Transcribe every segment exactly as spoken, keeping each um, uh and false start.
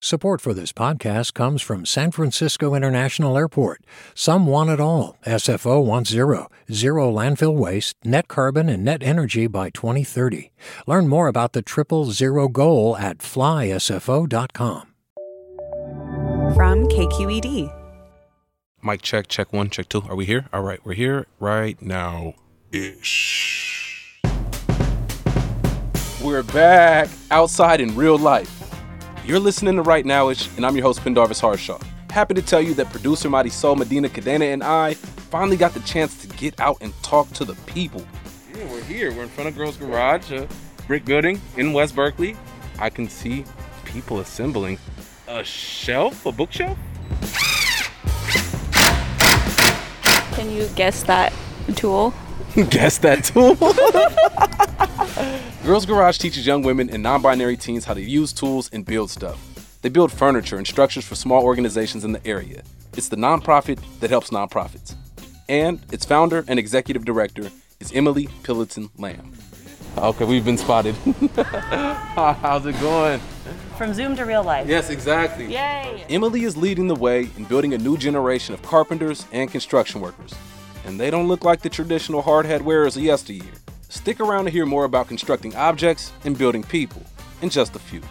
Support for this podcast comes from San Francisco International Airport. Some want it all. S F O wants zero. Zero landfill waste, net carbon, and net energy by twenty thirty. Learn more about the triple zero goal at fly S F O dot com. From K Q E D. Mic check, check one, check two. Are we here? All right, we're here right now. Ish. We're back outside in real life. You're listening to Right Now-ish, and I'm your host, Pendarvis Harshaw. Happy to tell you that producer Marisol Medina Cadena and I finally got the chance to get out and talk to the people. Yeah, we're here. We're in front of Girls Garage, a brick building in West Berkeley. I can see people assembling a shelf, a bookshelf. Can you guess that tool? Guess that tool? Girls Garage teaches young women and non-binary teens how to use tools and build stuff. They build furniture and structures for small organizations in the area. It's the nonprofit that helps nonprofits. And its founder and executive director is Emily Pillitson Lamb. Okay, we've been spotted. How's it going? From Zoom to real life. Yes, exactly. Yay! Emily is leading the way in building a new generation of carpenters and construction workers. And they don't look like the traditional hard hat wearers of yesteryear. Stick around to hear more about constructing objects and building people in just a few.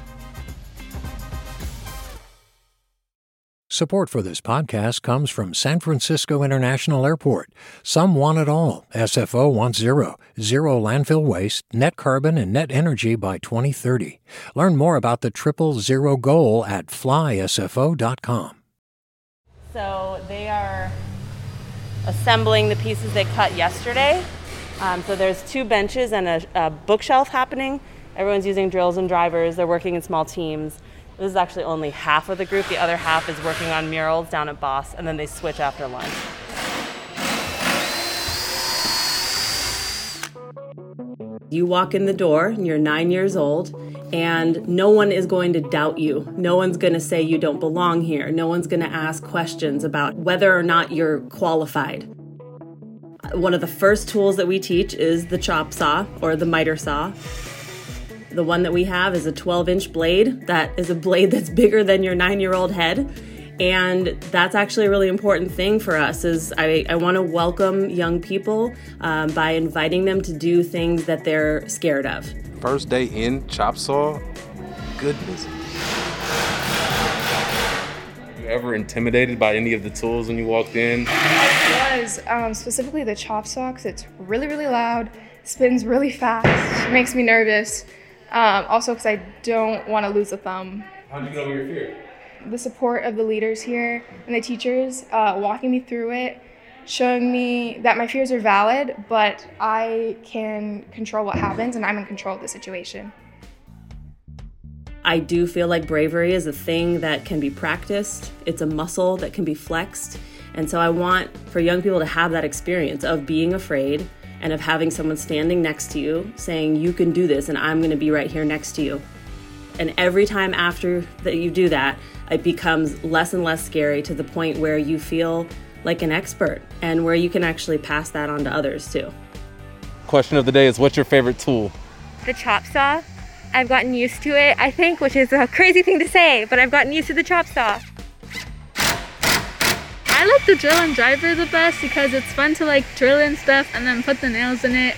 Support for this podcast comes from San Francisco International Airport. Some want it all. S F O wants zero. Zero landfill waste, net carbon, and net energy by twenty thirty. Learn more about the triple zero goal at fly S F O dot com. So they are assembling the pieces they cut yesterday. Um, so there's two benches and a, a bookshelf happening. Everyone's using drills and drivers. They're working in small teams. This is actually only half of the group. The other half is working on murals down at Boss, and then they switch after lunch. You walk in the door, and you're nine years old, and no one is going to doubt you. No one's going to say you don't belong here. No one's going to ask questions about whether or not you're qualified. One of the first tools that we teach is the chop saw or the miter saw. The one that we have is a twelve-inch blade. That is a blade that's bigger than your nine-year-old head. And that's actually a really important thing for us is I, I want to welcome young people um, by inviting them to do things that they're scared of. First day in chop saw? Goodness. Were you ever intimidated by any of the tools when you walked in? I was, um, specifically the chop saw, because it's really, really loud, spins really fast, makes me nervous. Um, also because I don't want to lose a thumb. How did you get over your fear? The support of the leaders here and the teachers uh, walking me through it, showing me that my fears are valid, but I can control what happens and I'm in control of the situation. I do feel like bravery is a thing that can be practiced. It's a muscle that can be flexed. And so I want for young people to have that experience of being afraid and of having someone standing next to you saying, you can do this and I'm going to be right here next to you. And every time after that you do that, it becomes less and less scary to the point where you feel like an expert and where you can actually pass that on to others too. Question of the day is, what's your favorite tool? The chop saw. I've gotten used to it, I think, which is a crazy thing to say, but I've gotten used to the chop saw. I like the drill and driver the best because it's fun to like drill in stuff and then put the nails in it.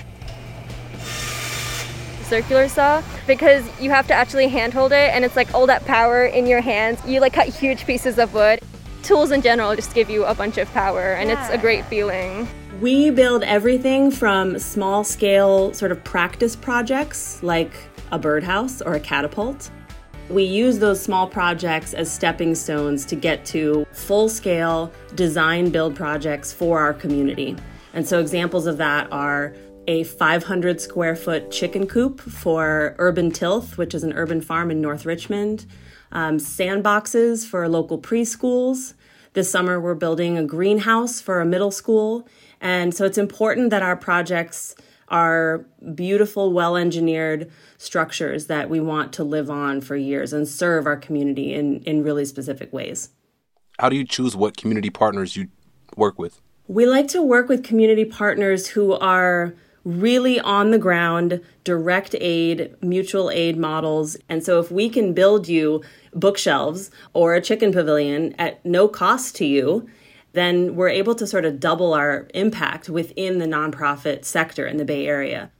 Circular saw, because you have to actually handhold it and it's like all that power in your hands. You like cut huge pieces of wood. Tools in general just give you a bunch of power and yeah. It's a great feeling. We build everything from small scale sort of practice projects like a birdhouse or a catapult. We use those small projects as stepping stones to get to full-scale design build projects for our community. And so examples of that are a five hundred square foot chicken coop for Urban Tilth, which is an urban farm in North Richmond, um, sandboxes for local preschools. This summer, we're building a greenhouse for a middle school. And so it's important that our projects are beautiful, well-engineered structures that we want to live on for years and serve our community in, in really specific ways. How do you choose what community partners you work with? We like to work with community partners who are really on the ground, direct aid, mutual aid models. And so if we can build you bookshelves or a chicken pavilion at no cost to you, then we're able to sort of double our impact within the nonprofit sector in the Bay Area.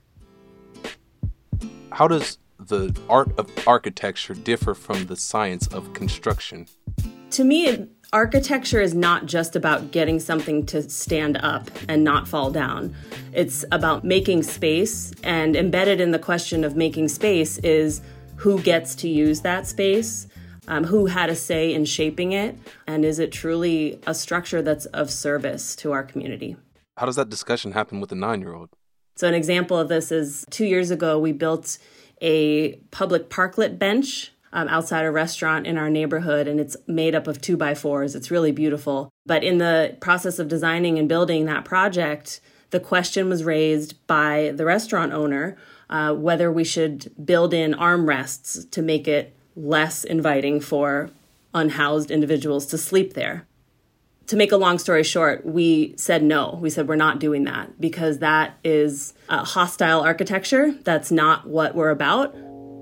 How does the art of architecture differ from the science of construction? To me, architecture is not just about getting something to stand up and not fall down. It's about making space, and embedded in the question of making space is who gets to use that space, um, who had a say in shaping it, and is it truly a structure that's of service to our community? How does that discussion happen with a nine-year-old? So an example of this is two years ago, we built a public parklet bench Um, outside a restaurant in our neighborhood, and it's made up of two by fours. It's really beautiful. But in the process of designing and building that project, the question was raised by the restaurant owner uh, whether we should build in armrests to make it less inviting for unhoused individuals to sleep there. To make a long story short, we said no. We said we're not doing that because that is uh, hostile architecture. That's not what we're about.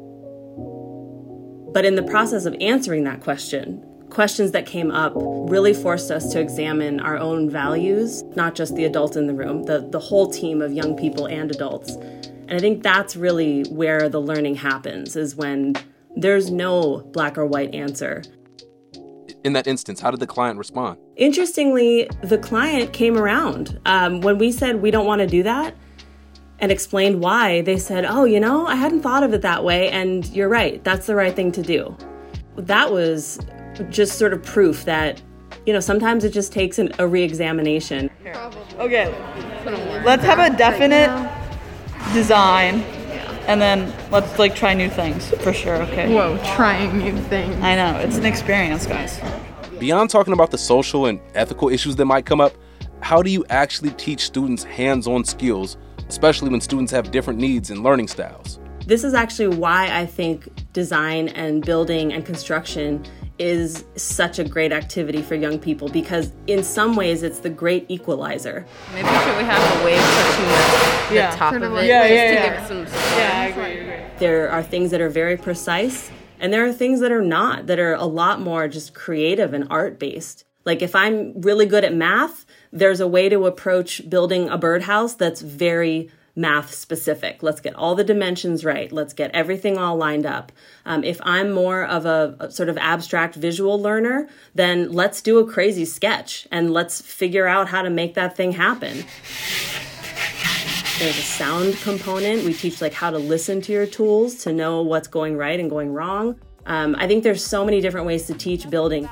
But in the process of answering that question, questions that came up really forced us to examine our own values, not just the adult in the room, the, the whole team of young people and adults. And I think that's really where the learning happens, is when there's no black or white answer. In that instance, how did the client respond? Interestingly, the client came around. Um, when we said we don't want to do that, and explained why, they said, oh, you know, I hadn't thought of it that way, and you're right, that's the right thing to do. That was just sort of proof that, you know, sometimes it just takes an, a re-examination. Okay, let's have a definite design, and then let's, like, try new things, for sure, okay? Whoa, trying new things. I know, it's an experience, guys. Beyond talking about the social and ethical issues that might come up, how do you actually teach students hands-on skills, especially when students have different needs and learning styles? This is actually why I think design and building and construction is such a great activity for young people, because in some ways it's the great equalizer. Maybe should we have a wave touching the, the yeah. top sort of, of it yeah, just yeah, to yeah. give it some support? Yeah, I agree, I agree. There are things that are very precise, and there are things that are not, that are a lot more just creative and art-based. Like if I'm really good at math, there's a way to approach building a birdhouse that's very math specific. Let's get all the dimensions right. Let's get everything all lined up. Um, if I'm more of a, a sort of abstract visual learner, then let's do a crazy sketch and let's figure out how to make that thing happen. There's a sound component. We teach like how to listen to your tools to know what's going right and going wrong. Um, I think there's so many different ways to teach building.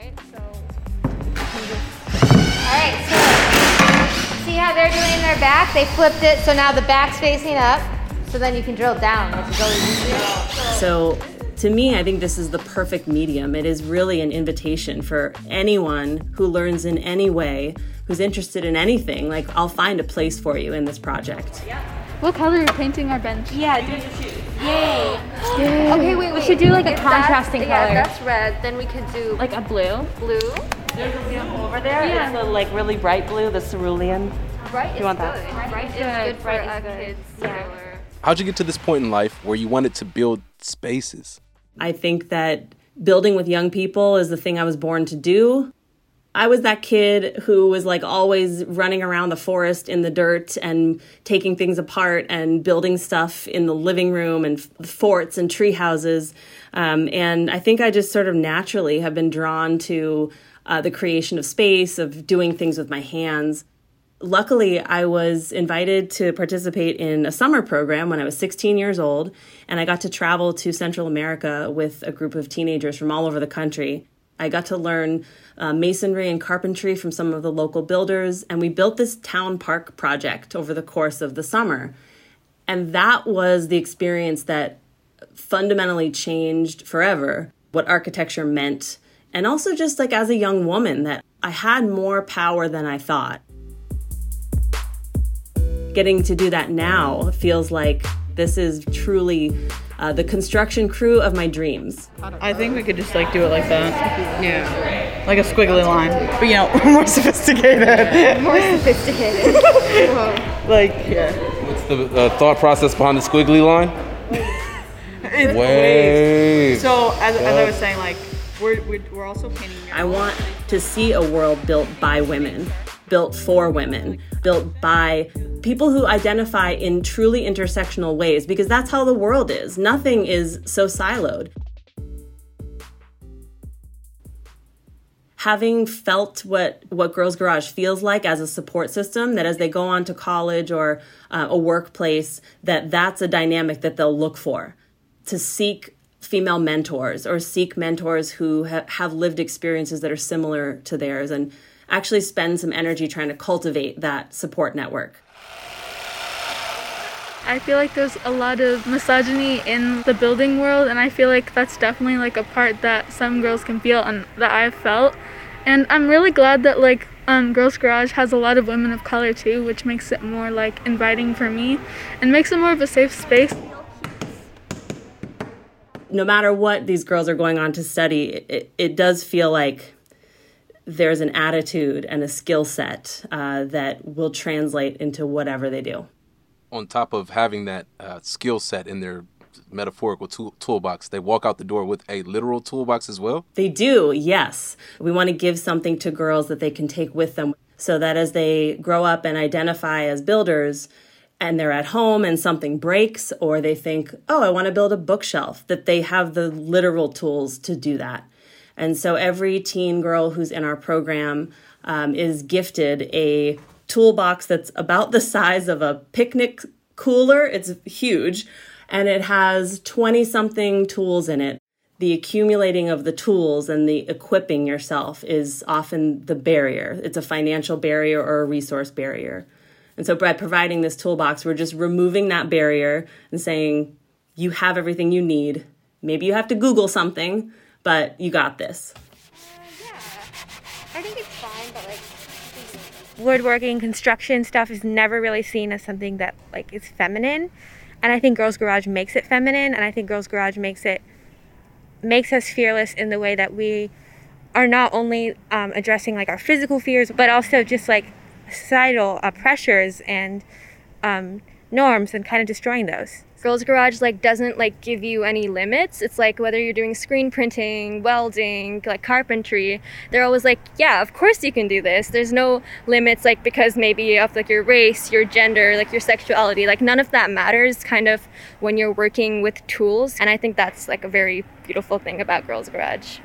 All right, so see how they're doing their back? They flipped it, so now the back's facing up, so then you can drill down, which is always easier. So to me, I think this is the perfect medium. It is really an invitation for anyone who learns in any way, who's interested in anything. Like, I'll find a place for you in this project. What color are you painting our bench? Yeah, do Yay. Yay. Okay, wait, We wait. should do like a If contrasting that's, color. Yeah, if that's red, then we could do like a blue. blue. There's a sample over there. Yeah. It's the like really bright blue, the cerulean. Bright is want good. that? Bright is Good, good for bright is a good. kid's Yeah. color. How'd you get to this point in life where you wanted to build spaces? I think that building with young people is the thing I was born to do. I was that kid who was like always running around the forest in the dirt and taking things apart and building stuff in the living room and forts and tree houses. Um, and I think I just sort of naturally have been drawn to uh, the creation of space, of doing things with my hands. Luckily, I was invited to participate in a summer program when I was sixteen years old, and I got to travel to Central America with a group of teenagers from all over the country. I got to learn uh, masonry and carpentry from some of the local builders, and we built this town park project over the course of the summer. And that was the experience that fundamentally changed forever what architecture meant. And also just like as a young woman, that I had more power than I thought. Getting to do that now feels like this is truly uh, the construction crew of my dreams. I think we could just like do it like that. Yeah. Like a squiggly line. But you know, more sophisticated. More sophisticated. Like, yeah. the uh, thought process behind the squiggly line? It's Wave. So as, as I was saying, like we're we're, we're also painting. I want to see a world built by women, built for women, built by people who identify in truly intersectional ways, because that's how the world is. Nothing is so siloed. Having felt what, what Girls Garage feels like as a support system, that as they go on to college or uh, a workplace, that that's a dynamic that they'll look for, to seek female mentors or seek mentors who ha- have lived experiences that are similar to theirs, and actually spend some energy trying to cultivate that support network. I feel like there's a lot of misogyny in the building world, and I feel like that's definitely like a part that some girls can feel and that I've felt. And I'm really glad that like um, Girls Garage has a lot of women of color too, which makes it more like inviting for me and makes it more of a safe space. No matter what these girls are going on to study, it, it does feel like there's an attitude and a skill set uh, that will translate into whatever they do. On top of having that uh, skill set in their metaphorical tool- toolbox, they walk out the door with a literal toolbox as well? They do, yes. We want to give something to girls that they can take with them so that as they grow up and identify as builders and they're at home and something breaks, or they think, oh, I want to build a bookshelf, that they have the literal tools to do that. And so every teen girl who's in our program um, is gifted a toolbox that's about the size of a picnic cooler. It's huge. And it has twenty-something tools in it. The accumulating of the tools and the equipping yourself is often the barrier. It's a financial barrier or a resource barrier. And so by providing this toolbox, we're just removing that barrier and saying, you have everything you need. Maybe you have to Google something, but you got this. Uh, yeah. I think it's fine, but like woodworking, construction stuff is never really seen as something that like is feminine. And I think Girls Garage makes it feminine, and I think Girls Garage makes it makes us fearless in the way that we are not only um, addressing like our physical fears, but also just like societal uh, pressures and um, norms, and kind of destroying those. Girls Garage like doesn't like give you any limits. It's like whether you're doing screen printing, welding, like carpentry, they're always like, yeah, of course you can do this. There's no limits like because maybe of like your race, your gender, like your sexuality, like none of that matters kind of when you're working with tools. And I think that's like a very beautiful thing about Girls Garage.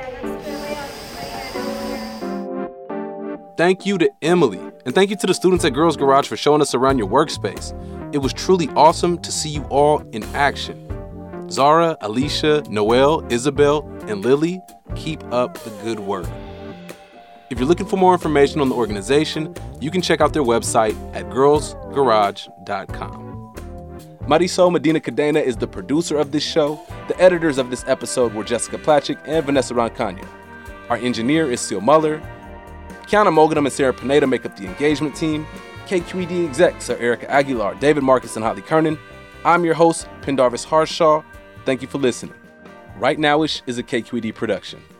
Thank you to Emily, and thank you to the students at Girls Garage for showing us around your workspace. It was truly awesome to see you all in action. Zara, Alicia, Noelle, Isabel, and Lily, keep up the good work. If you're looking for more information on the organization, you can check out their website at girls garage dot com. Marisol Medina Cadena is the producer of this show. The editors of this episode were Jessica Platchik and Vanessa Roncagna. Our engineer is Seal Muller. Kiana Mogenum and Sarah Pineda make up the engagement team. K Q E D execs are Erica Aguilar, David Marcus, and Holly Kernan. I'm your host, Pendarvis Harshaw. Thank you for listening. Right Nowish is a K Q E D production.